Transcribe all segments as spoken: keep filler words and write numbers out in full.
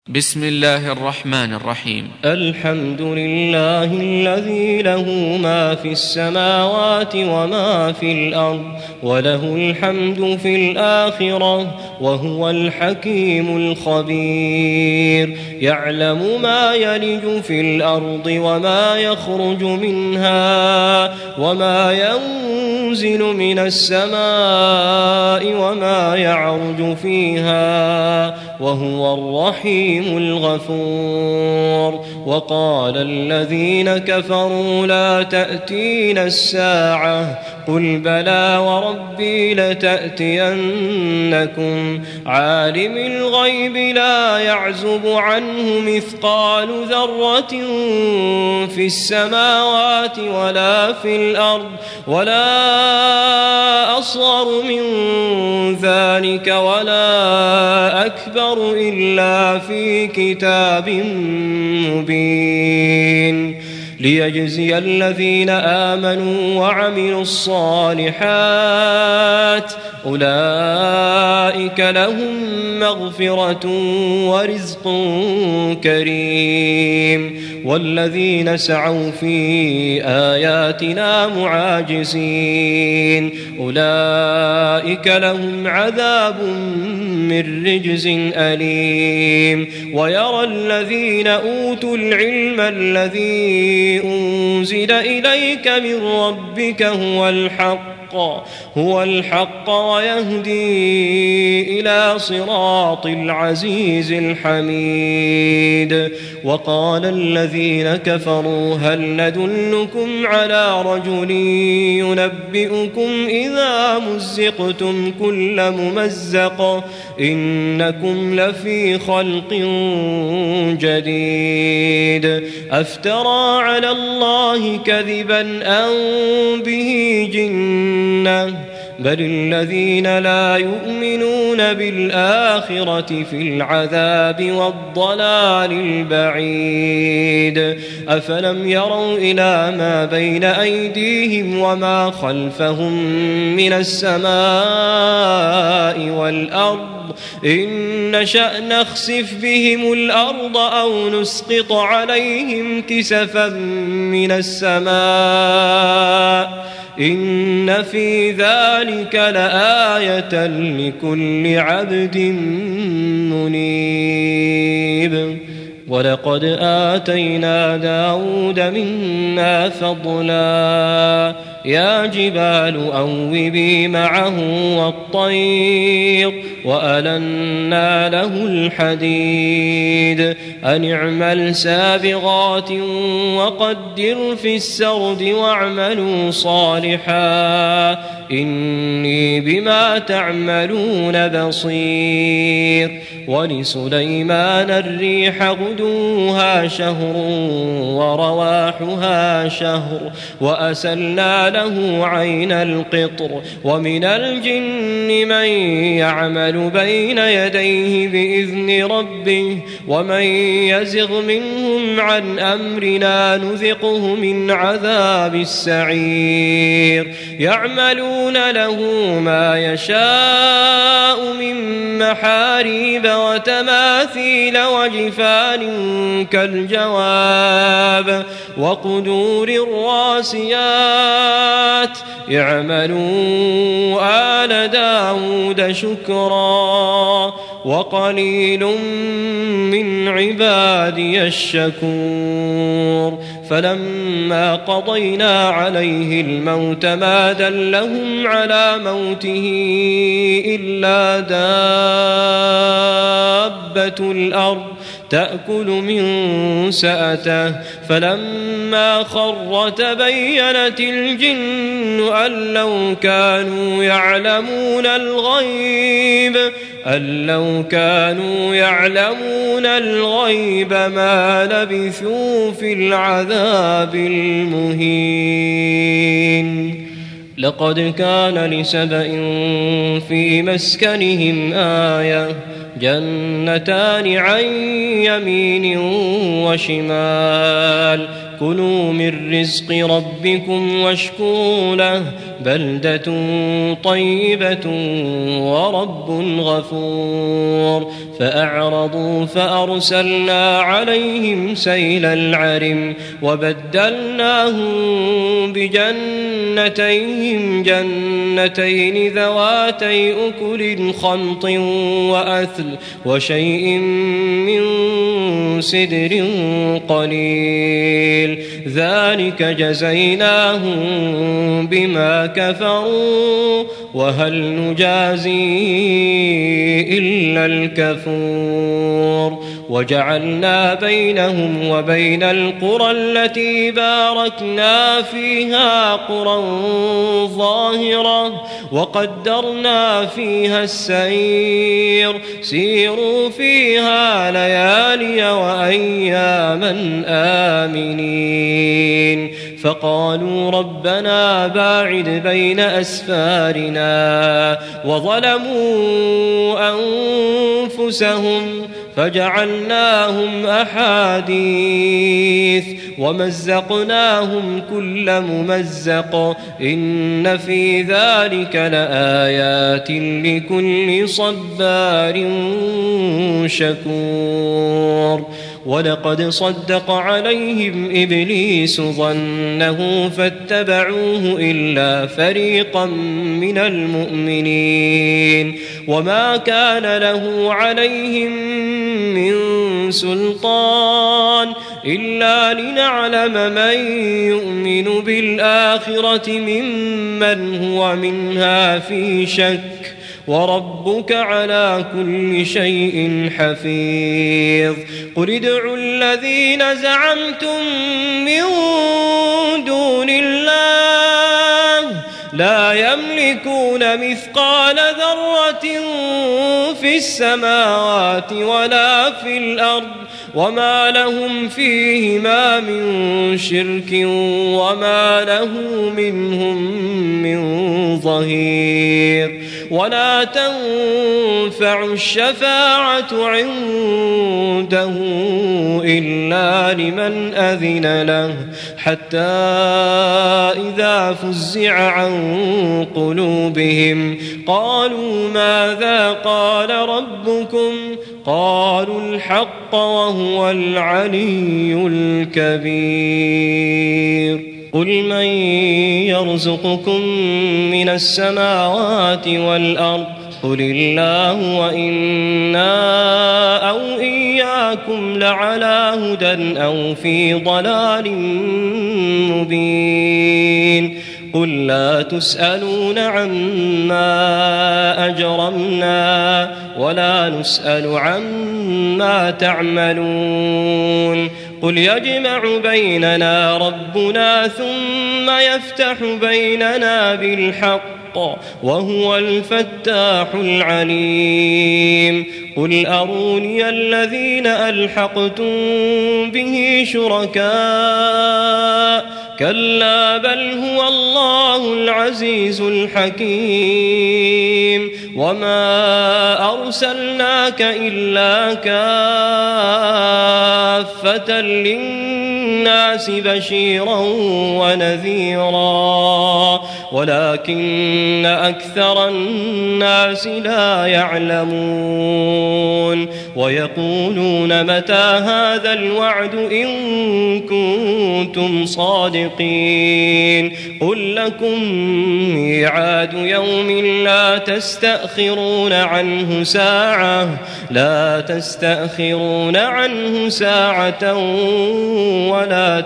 بسم الله الرحمن الرحيم. الحمد لله الذي له ما في السماوات وما في الأرض وله الحمد في الآخرة وهو الحكيم الخبير. يعلم ما يلج في الأرض وما يخرج منها وما ينزل من السماء وما يعرج فيها وهو الرحيم الغفور. وقال الذين كفروا لا تأتينا الساعة قل بلى وربي لتأتينكم عالم الغيب لا يعزب عنه مثقال ذرة في السماوات ولا في الأرض ولا أصغر من ذلك ولا أكبر إلا في كتاب مبين ليجزي الذين آمنوا وعملوا الصالحات أولئك لهم مغفرة ورزق كريم. والذين سعوا في آياتنا معاجزين أولئك لهم عذاب من رجز أليم. ويرى الذين أوتوا العلم الذي أنزل إليك من ربك هو الحق هو الحق ويهدي إلى صراط العزيز الحميد. وقال الذين كفروا هل ندلكم على رجل ينبئكم إذا مزقتم كل ممزق إنكم لفي خلق جديد أفترى على الله كذبا أم به جنة بل الذين لا يؤمنون بالآخرة في العذاب والضلال البعيد. أفلم يروا إلى ما بين أيديهم وما خلفهم من السماء والأرض إن نشأ نخسف بهم الأرض أو نسقط عليهم كسفا من السماء إن في ذلك لآية لكل عبد منيب. ولقد آتينا داود منا فضلا يا جبال أوبي معه والطير وألنا له الحديد أن اعمل سابغات وقدر في السرد واعملوا صالحا إني بما تعملون بصير. ولسليمان الريح غدوها شهر ورواحها شهر وأسلنا له عين القطر ومن الجن من يعمل بين يديه بإذن ربه ومن يزغ منهم عن أمرنا نذقه من عذاب السعير. يعملون له ما يشاء من محاريب وتماثيل وجفان كالجواب وقدور الراسيات اعملوا آل داود شكرا وقليل من عبادي الشكور. فلما قضينا عليه الموت ما دلهم على موته إلا دابة الأرض تأكل من سأته فلما خر تبينت الجن أن لو كانوا يعلمون الغيب أن لو كانوا يعلمون الغيب ما لبثوا في العذاب المهين. لقد كان لسبإ في مسكنهم آية جنتان عن يمين وشمال كلوا من رزق ربكم واشكروا له بلدة طيبة ورب غفور فأعرضوا فأرسلنا عليهم سيل العرم وبدلناهم بجنتيهم جنتين ذواتي أكل خمط وأثل وشيء من سدر قليل ذلك جزيناهم بما كفروا وهل نجازي إلا الكفور وجعلنا بينهم وبين القرى التي باركنا فيها قرى ظاهرة وقدرنا فيها السير سيروا فيها ليالي وأياما آمنين فقالوا ربنا باعد بين أسفارنا وظلموا أنفسهم فجعلناهم أحاديث ومزقناهم كل ممزق إن في ذلك لآيات لكل صبار شكور ولقد صدق عليهم إبليس ظنه فاتبعوه إلا فريقا من المؤمنين وما كان له عليهم من سلطان إلا لنعلم من يؤمن بالآخرة ممن هو منها في شك وربك على كل شيء حفيظ قل ادعوا الذين زعمتم من دون الله لا يملكون مثقال ذرة في السماوات ولا في الأرض وما لهم فيهما من شرك وما له منهم من ظهير ولا تنفع الشفاعة عنده إلا لمن أذن له حتى إذا فزع عن قلوبهم قالوا ماذا قال ربكم قالوا الحق وهو العلي الكبير قل من يرزقكم من السماوات والأرض قل الله وإنا أو إياكم لعلى هدى أو في ضلال مبين قل لا تسألون عما أجرمنا ولا نسأل عما تعملون قل يجمع بيننا ربنا ثم يفتح بيننا بالحق وهو الفتاح العليم قل أروني الذين ألحقتم به شركاء كلا بل هو الله العزيز الحكيم وما أرسلناك إلا كافة للناس بشيرا ونذيرا ولكن أكثر الناس لا يعلمون ويقولون متى هذا الوعد إن كنتم صادقين قل لكم ميعاد يوم لا تستأخرون عنه ساعة لا تستأخرون عنه ساعة ولا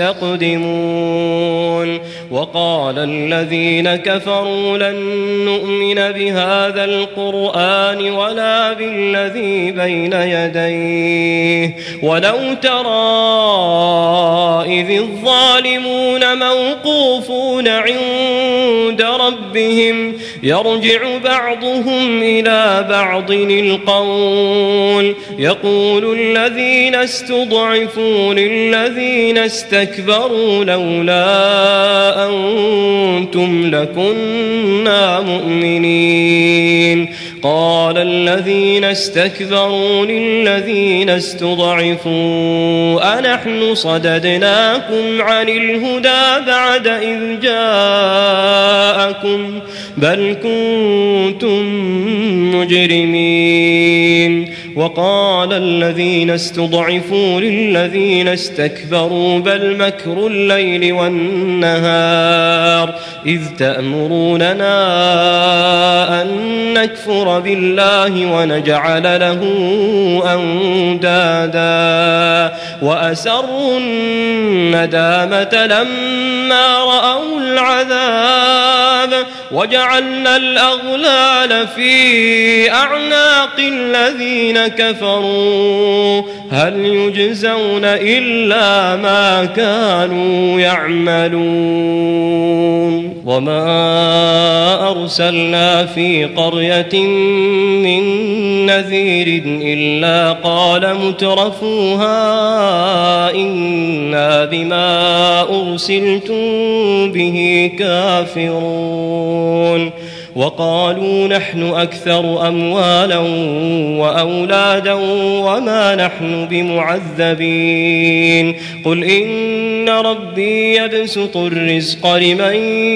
تستقدمون وقال الذين كفروا لن نؤمن بهذا القرآن ولا بالذي بين يديه ولو ترى إذ الظالمون موقوفون عند ربهم يرجع بعضهم إلى بعض القول يقول الذين استضعفوا للذين استكبروا لولا أنتم لكنا مؤمنين قال الذين استكبروا للذين استضعفوا أنحن صددناكم عن الهدى بعد إذ جاءكم بل كنتم مجرمين وقال الذين استضعفوا للذين استكبروا بل مكر الليل والنهار إذ تأمروننا أن نكفر بالله ونجعل له أندادا وأسروا الندامة لما رأوا العذاب وجعلنا الأغلال في أعناق الذين كفروا هل يجزون إلا ما كانوا يعملون وما أرسلنا في قرية من نذير إلا قال مترفوها إنا بما أرسلتم به كافرون وقالوا نحن أكثر أموالا وأولادا وما نحن بمعذبين قل إن ربي يبسط الرزق لمن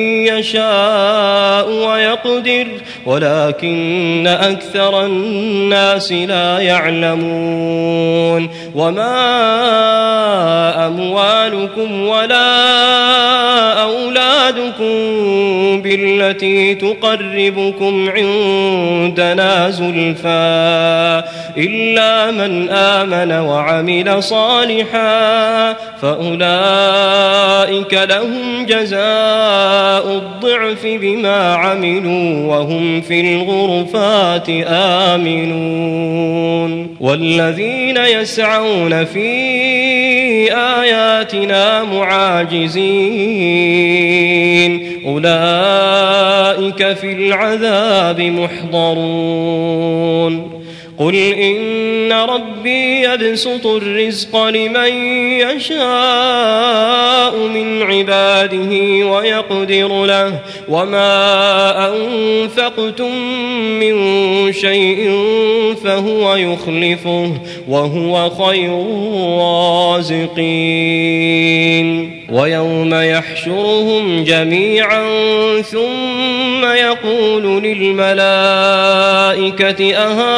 يشاء ويقدر ولكن أكثر الناس لا يعلمون وما أموالكم ولا أولادكم بالتي تقربكم عندنا زلفى إلا من آمن وعمل صالحا فأولئك لهم جزاء الضعف بما عملوا وهم في الغرفات آمنون والذين يسعون في آياتنا معاجزين أولئك في العذاب محضرون قل إن ربي يبسط الرزق لمن يشاء من عباده ويقدر له وما أنفقتم من شيء فهو يخلفه وهو خير الرازقين ويوم يحشرهم جميعا ثم يقول للملائكة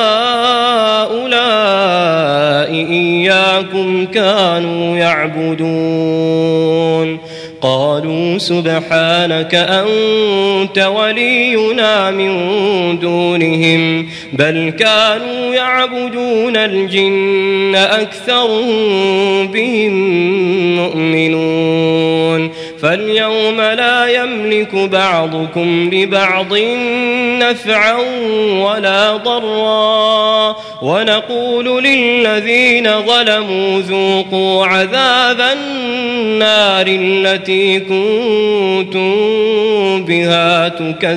أهؤلاء إياكم كانوا يعبدون قالوا سبحانك أنت ولينا من دونهم بل كانوا يعبدون الجن أكثرهم بهم مؤمنون فاليوم لا يملك بعضكم لبعض نفعا ولا ضرا ونقول للذين ظلموا ذوقوا عذاب النار التي كنتم بها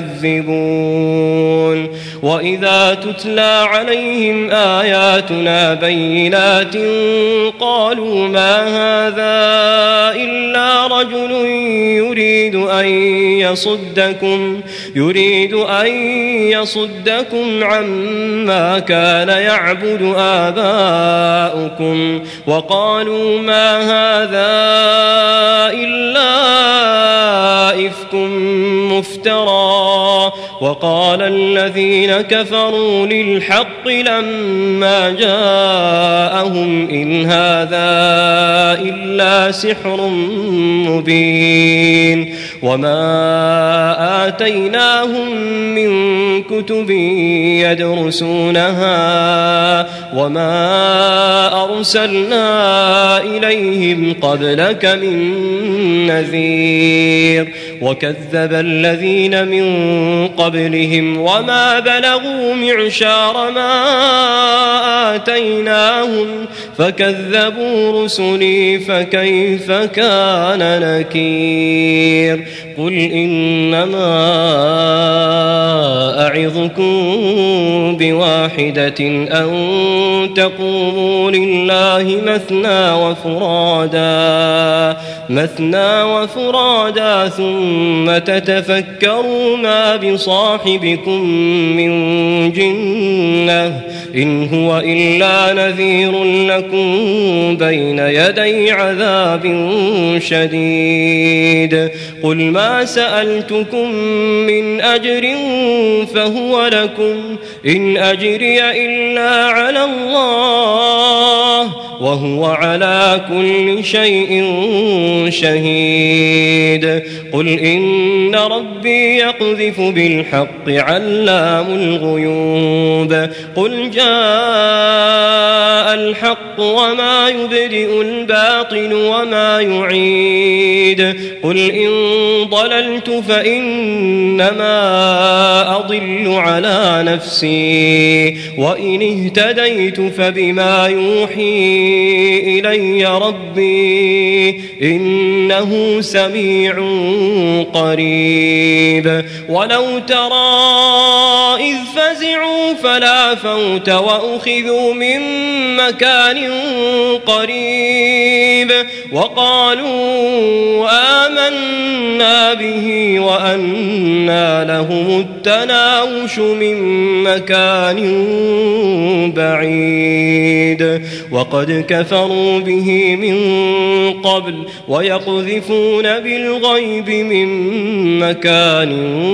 تكذبون وإذا تتلى عليهم آياتنا بينات قالوا ما هذا إلا رجل يريد أن يصدكم يريد أن يصدكم عما كان يعبد آباؤكم وقالوا ما هذا إلا إفك مفترى وقال الذين كفروا للحق لما جاءهم إن هذا إلا سحر مبين وما آتيناهم من كتب يدرسونها وما أرسلنا إليهم قبلك من نذير وكذب الذين من قبلهم وما بلغوا معشار ما آتيناهم فكذبوا رسلي فكيف كان نكير قل إنما أعظكم بواحدة أن تقوموا لله مثنى وفرادا مثنى وفرادا ثم تتفكروا ما بصاحبكم من جنة إن هو إلا نذير لكم بين يدي عذاب شديد قل ما سألتكم من أجر فهو لكم إن أجري إلا على الله وهو على كل شيء شهيد قل إن ربي يقذف بالحق علام الغيوب قل جاء الحق وما يبدئ الباطل وما يعيد قل إن ضللت فإنما أضل على نفسي وإن اهتديت فبما يوحي إلي ربي إنه سميع قريب ولو ترى إذ فزعوا فلا فوت وأخذوا من مكان قريب وقالوا آمنا به وأنى لهم التناوش من مكان بعيد وقد كفروا به من قبل ويقذفون بالغيب من مكان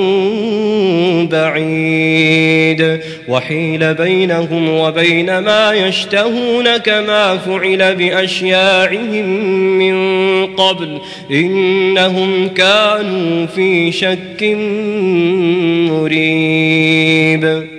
بعيد وحيل بينهم وبين ما يشتهون كما فعل بأشياعهم من قبل إنهم كانوا في شك مريب.